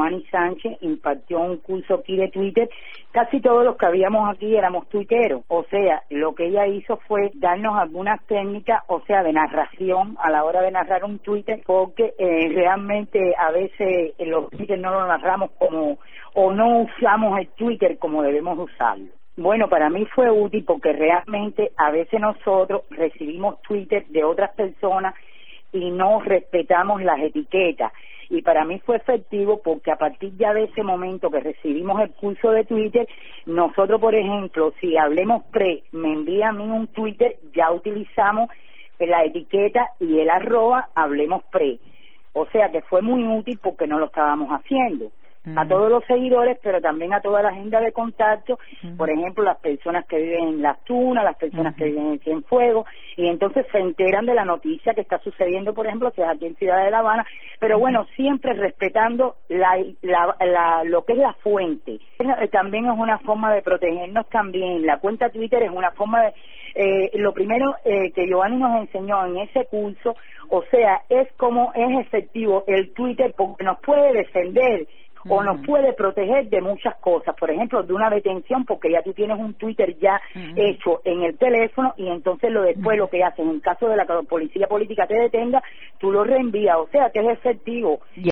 Joanny Sánchez impartió un curso aquí de Twitter. Casi todos los que habíamos aquí éramos tuiteros, o sea, lo que ella hizo fue darnos algunas técnicas, o sea, de narración a la hora de narrar un Twitter, porque realmente a veces los Twitter no lo narramos como, o no usamos el Twitter como debemos usarlo. Bueno, para mí fue útil porque realmente a veces nosotros recibimos Twitter de otras personas y no respetamos las etiquetas. Y para mí fue efectivo porque a partir ya de ese momento que recibimos el curso de Twitter, nosotros, por ejemplo, si Hablemos Pre me envía a mí un Twitter, ya utilizamos la etiqueta y el @ Hablemos Pre. O sea que fue muy útil porque no lo estábamos haciendo. A todos los seguidores, pero también a toda la agenda de contacto, por ejemplo, las personas que viven en Las Tunas, las personas que viven en Cienfuegos, y entonces se enteran de la noticia que está sucediendo, por ejemplo, si es aquí en Ciudad de La Habana, pero bueno, siempre respetando lo que es la fuente. También es una forma de protegernos también. La cuenta Twitter es una forma de... lo primero que Joanny nos enseñó en ese curso, o sea, es cómo es efectivo el Twitter porque nos puede defender o nos puede proteger de muchas cosas, por ejemplo, de una detención, porque ya tú tienes un Twitter ya hecho en el teléfono y entonces después lo que hacen, en caso de la policía política te detenga, tú lo reenvías, o sea que es efectivo.